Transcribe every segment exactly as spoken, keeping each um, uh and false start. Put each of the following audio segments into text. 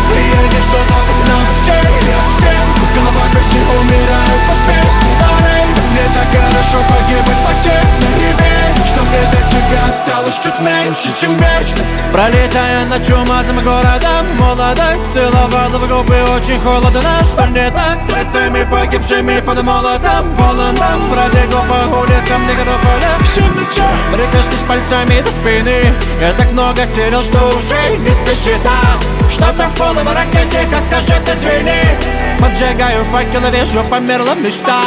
И я не жду новых новостей от стен. Головой красиво умираю под песни на рейве. Мне так хорошо погибать по техно. И верю, что мне до тебя осталось чуть меньше, чем вечность. Пролетая над чумазым городом, молодость целовала в губы, очень холодно. Что не так с лицами погибшими под молотом? Волоном пробегу по улицам Некрополя в темноте. Прикоснусь пальцами до спины. Я так много терял, что уже не сосчитал. Что-то в полумраке тихо скажет извини. Поджигаю факел, вижу, померла мечта.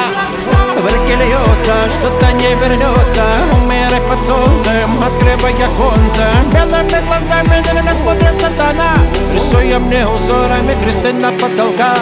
В реке льется, что-то не вернется. Умирай под солнцем, открывая оконце. Белыми глазами на меня смотрит сатана, рисуя мне узорами кресты на потолка.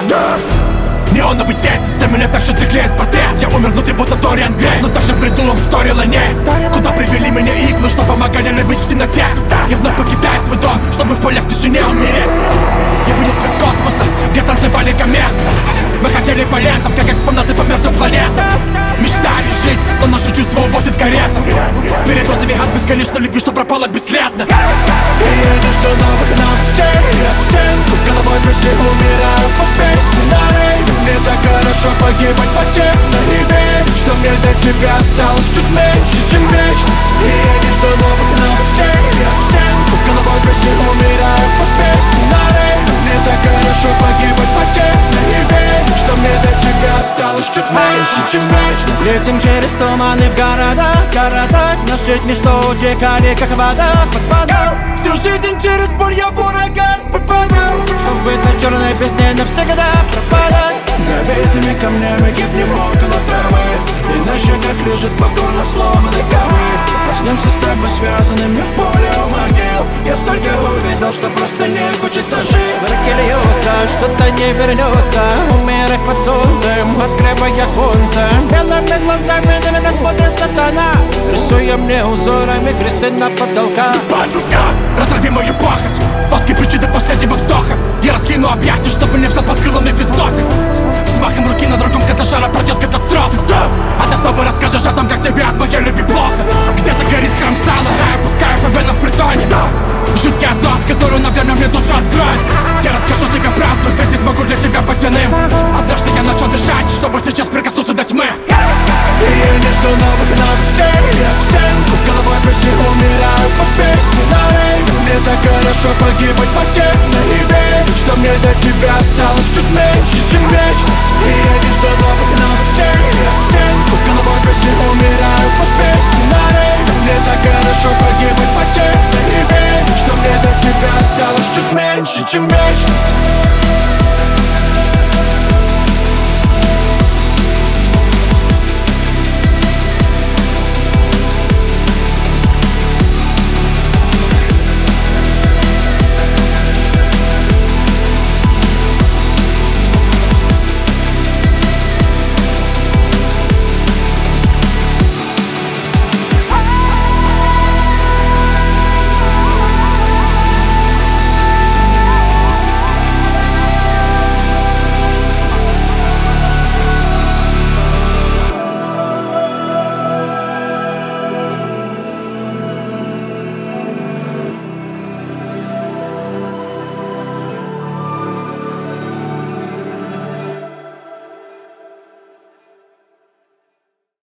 Неоновый тень, за меня так же треклеет портрет. Я умер внутри, будто Ториан Грей, но также в бреду он вторил о ней. Куда привели меня иглы, что помогали любить в темноте. Я вновь покидаю свой дом, чтобы в полях тишине умереть. Я видел свет космоса, где танцевали кометы. Мы хотели по лентам, как экспонаты по мертвым планетам. Мечтали жить, но наши чувства увозят карета. С передозами от бесконечной любви, что пропала бесследно. И я не жду новых новостей от стен. Головой красиво умираю под песни на рейве. Мне так хорошо погибать по техно. И верю, что мне до тебя осталось чуть меньше, чем вечность. И я не жду новых новостей от стен. Головой красиво умираю под песни на рейве. Мне так хорошо погибать по техно. И верю, что мне до тебя осталось чуть меньше, чем вечность. Летим через туманы в города, города. Наши дни, что утекали, как вода, подпадал. Всю жизнь через боль я в ураган попадал, чтобы в этой черной песне навсегда пропадать. Забитыми камнями гибнем около травы, и на щеках лежит покорно сломанный ковы. Проснемся с тобой связанными в поле у могил. Я столько увидел, что просто не хочется жить. В реке льется, что-то не вернется. Умирай под солнцем, открывая оконце. Белыми глазами на меня смотрит сатана, рисуя мне узорами кресты на потолка. Падлка, разорви мою похоть, воски причи до последнего вздоха. Я раскину объятия, чтобы не взял под крылами Мефистофель. Взмахом руки на другом конце шара пройдет катастрофа. А ты снова расскажешь о том, как тебе от моей любви плохо. Где-то горит храм сала, а я пускаю по венам в притоне. Жуткий азот, который, наверное, мне душу откроет. Я расскажу тебе правду, ведь не смогу для тебя быть иным. Однажды я начал дышать, чтобы сейчас прикоснуться до тьмы. И я не жду новых новостей от стен. Головой красиво умираю под песни на рейве. Мне так хорошо погибать по техно. И верю, что мне до тебя осталось чуть меньше.